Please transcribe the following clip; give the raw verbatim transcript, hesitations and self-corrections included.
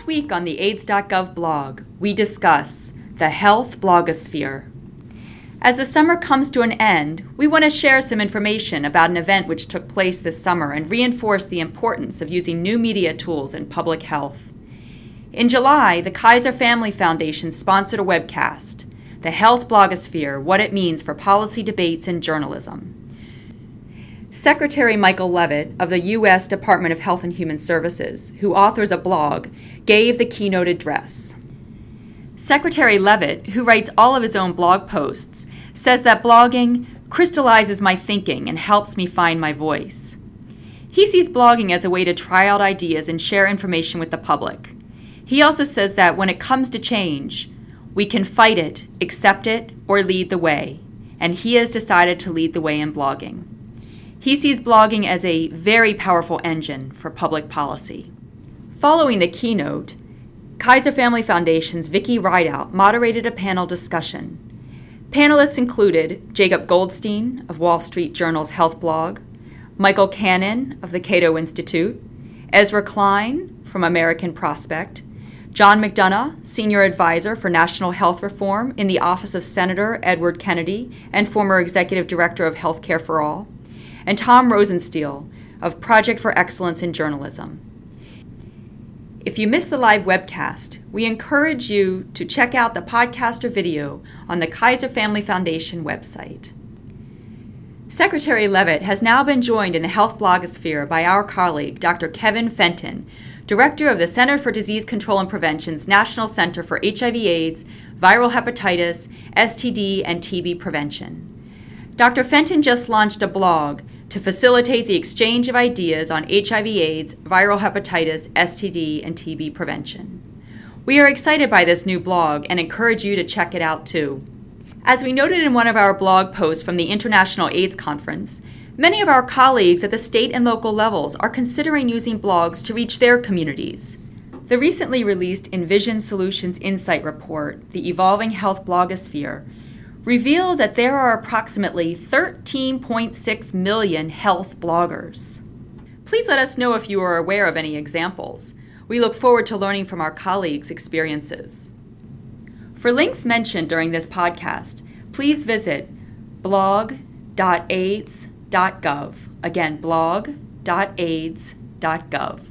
week on the AIDS dot gov blog, we discuss the health blogosphere. As the summer comes to an end, we want to share some information about an event which took place this summer and reinforce the importance of using new media tools in public health. In July, the Kaiser Family Foundation sponsored a webcast, The Health Blogosphere, What It Means for Policy Debates and Journalism. Secretary Michael Levitt of the U S Department of Health and Human Services, who authors a blog, gave the keynote address. Secretary Levitt, who writes all of his own blog posts, says that blogging crystallizes my thinking and helps me find my voice. He sees blogging as a way to try out ideas and share information with the public. He also says that when it comes to change, we can fight it, accept it, or lead the way, and he has decided to lead the way in blogging. He sees blogging as a very powerful engine for public policy. Following the keynote, Kaiser Family Foundation's Vicki Rideout moderated a panel discussion. Panelists included Jacob Goldstein of Wall Street Journal's health blog, Michael Cannon of the Cato Institute, Ezra Klein from American Prospect, John McDonough, Senior Advisor for National Health Reform in the Office of Senator Edward Kennedy and former Executive Director of Healthcare for All, and Tom Rosenstiel of Project for Excellence in Journalism. If you missed the live webcast, we encourage you to check out the podcast or video on the Kaiser Family Foundation website. Secretary Levitt has now been joined in the health blogosphere by our colleague, Doctor Kevin Fenton, Director of the Center for Disease Control and Prevention's National Center for H I V AIDS, Viral Hepatitis, S T D, and T B Prevention. Doctor Fenton just launched a blog to facilitate the exchange of ideas on H I V AIDS, viral hepatitis, S T D, and T B prevention. We are excited by this new blog and encourage you to check it out too. As we noted in one of our blog posts from the International AIDS Conference, many of our colleagues at the state and local levels are considering using blogs to reach their communities. The recently released Envision Solutions Insight Report, The Evolving Health Blogosphere, reveal that there are approximately thirteen point six million health bloggers. Please let us know if you are aware of any examples. We look forward to learning from our colleagues' experiences. For links mentioned during this podcast, please visit blog dot aids dot gov. Again, blog dot aids dot gov.